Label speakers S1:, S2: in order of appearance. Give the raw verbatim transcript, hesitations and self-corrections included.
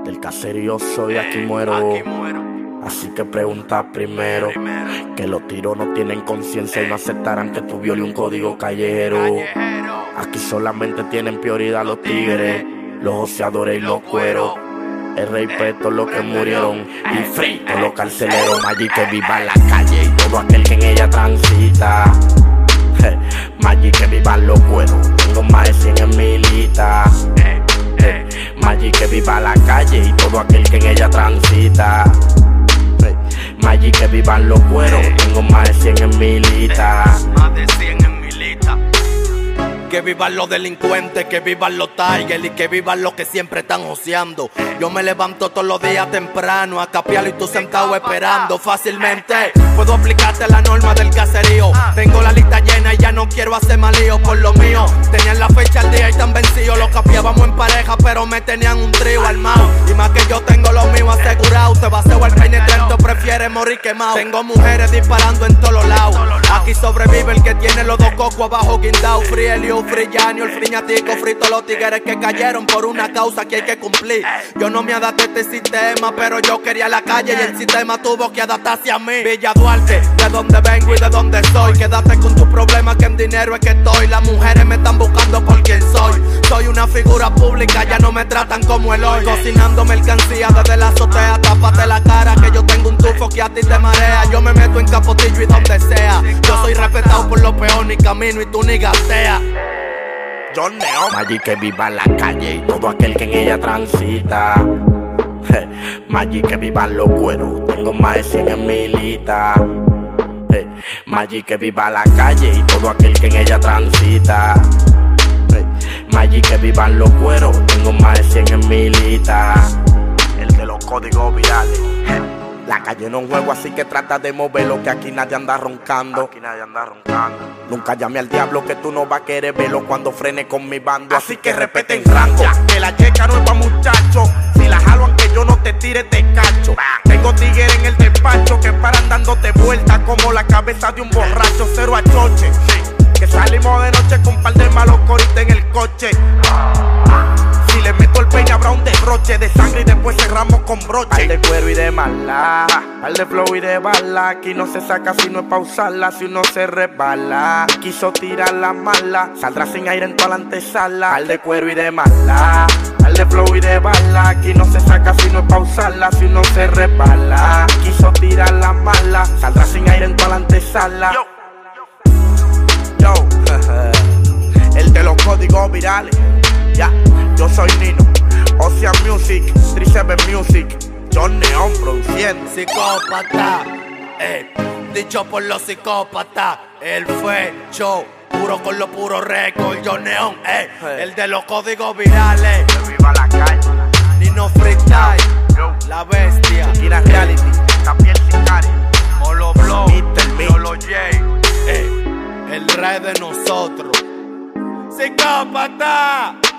S1: Del caserío soy, aquí muero.
S2: Aquí muero.
S1: Así que pregunta primero, primero. Que los tiros no tienen conciencia y no aceptarán que tú violes un código callejero.
S2: Callejero.
S1: Aquí solamente tienen prioridad los tigres, los joseadores y los cueros. El respeto los que murieron y free todos los carceleros. Magic que viva en la calle y todo aquel que en ella transita. Magic que viva los cueros, tengo más de cien en mi lista. Magic que viva la calle y todo aquel que en ella transita. Magic que vivan los cueros, tengo más de cien en mi lista.
S2: Más de cien en mi lista. Que vivan los delincuentes, que vivan los tigers y que vivan los que siempre están joseando. Yo me levanto todos los días temprano a capiarlo y tú sentado esperando. Fácilmente puedo aplicarte la norma del caserío. Tengo la lista llena y ya no quiero hacer más lío por lo mío. Tenían la fecha al día y tan vencidos. Los capiábamos en pareja pero me tenían un trío armado. Y más que yo tengo lo mío asegurado. Te baseo el peine trento, prefiere morir quemado. Tengo mujeres disparando en todos los lados. Aquí sobrevive el que tiene los dos cocos abajo guindao. Frielio, Frillano, el friñatico, frito los tigres que cayeron por una causa que hay que cumplir. Yo no me adapté a este sistema, pero yo quería la calle y el sistema tuvo que adaptarse a mí. Villa Duarte, de donde vengo y de donde soy. Quédate con tus problemas que en dinero es que estoy. Las mujeres me están buscando por quien soy. Soy una figura pública, ya no me tratan como el hoy. Cocinando mercancía desde la azotea. Tápate la cara que yo tengo un tufo que a ti te marea. Yo me meto en Capotillo y donde sea. Yo soy respetado por los peones y camino y tú ni gateas.
S1: John Neon. Magic que viva en la calle y todo aquel que en ella transita. Magic que vivan los cueros, tengo más de cien en mi lista. Magic que viva la calle y todo aquel que en ella transita. Magic que vivan los cueros, tengo más de cien en mi lista. El de los códigos virales. La calle no es un juego, así que trata de moverlo, que aquí nadie anda roncando.
S2: Aquí nadie anda roncando.
S1: Nunca llame al diablo que tú no vas a querer verlo cuando frene con mi bando. Así que respeten rango, que la yeca no es pa' muchacho. Si la jalo aunque yo no te tire te cacho. Tengo tigres en el despacho que paran dándote vueltas como la cabeza de un borracho. Cero a choche, que salimos de noche con un par de malos coritas en el coche. Si le meto el peine habrá un derroche de sangre y después cerramos con broche. Al de cuero y de mala, al de flow y de bala. Aquí no se saca si no es pa' usarla, si uno se resbala. Quiso tirar la mala, saldrá sin aire en toda la antesala. Al de cuero y de mala, al de flow y de bala. Aquí no se saca si no es pa' usarla, si uno se resbala. Quiso tirar la mala, saldrá sin aire en toda la antesala. Yo, yo, el de los códigos virales. Ya, yo soy Nino, Ocean Music, Trisebe Music, John Neon produciendo.
S2: Psicópata, eh, dicho por los psicópatas, él fue yo, puro con los puros récords, John Neon, eh, hey. El de los códigos virales.
S1: Que viva la calle,
S2: Nino Freestyle, yo, la bestia,
S1: Kira Reality, también Sicario,
S2: Molo Blow,
S1: mister Mitch,
S2: Lolo J, eh, el rey de nosotros. Psicópata.